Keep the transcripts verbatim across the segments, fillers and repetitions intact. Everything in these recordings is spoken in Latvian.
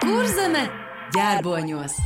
Kurzeme ģērboņos.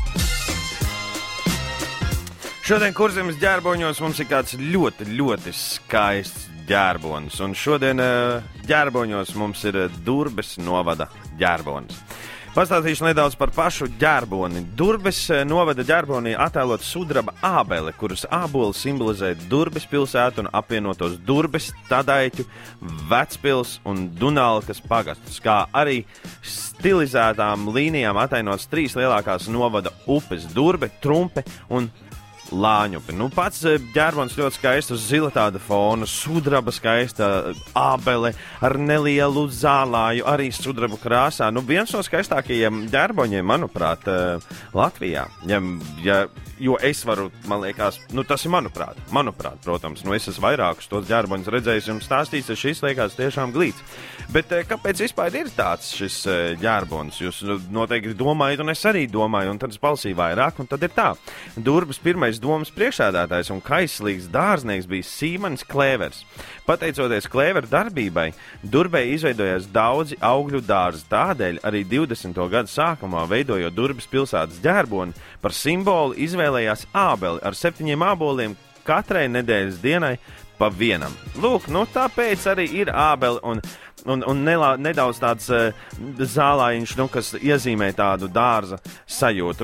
Šodien Kurzemes ģērboņos mums ir kāds ļoti, ļoti skaists ģērbonis. Un šodien ģērboņos mums ir Durbes novada ģērbonis. Pastāstīšu nedaudz par pašu ģērboni. Durbes novada ģērbonī attēlot sudraba ābele, kuras āboli simbolizē Durbes pilsētu un apvienotos Durbes, Tadaiķu, Vecpils un Dunalkas pagastus, kā arī stilizētām līnijām atainots trīs lielākās novada upes - Durbe, Trumpe un Lāņupi. Nu, pats ģērbons ļoti skaists uz zila tāda fona, sudraba skaista ābele ar nelielu zālāju, arī sudrabu krāsā. Nu, viens no skaistākajiem ģērboņiem, manuprāt, Latvijā. Ja, ja, jo es varu, man liekas, nu, tas ir manuprāt, manuprāt, protams, nu, es esmu vairākus tos ģērboņus redzējis un stāstījis, šis liekas tiešām glīts. Bet kāpēc vispār ir tāds šis ģērbons? Jūs noteikti domājat, un es arī domāju, un tad es palsīju vairāk, un tad ir tā. Durbes pirmais domas priekšsēdētājs un kaislīgs dārznieks bija Sīmanis Klēvers. Pateicoties Klēvera darbībai, Durbē izveidojās daudzi augļu dārzi, tādēļ arī divdesmito gadu sākumā, veidojot Durbes pilsētas ģērboni, par simbolu izvēlējās ābeli ar septiņiem āboliem katrai nedēļas dienai pa vienam. Lūk, nu tāpēc arī ir ābeli un Un, un nelā, nedaudz tāds uh, zālājiņš, nu, kas iezīmē tādu dārza sajūtu.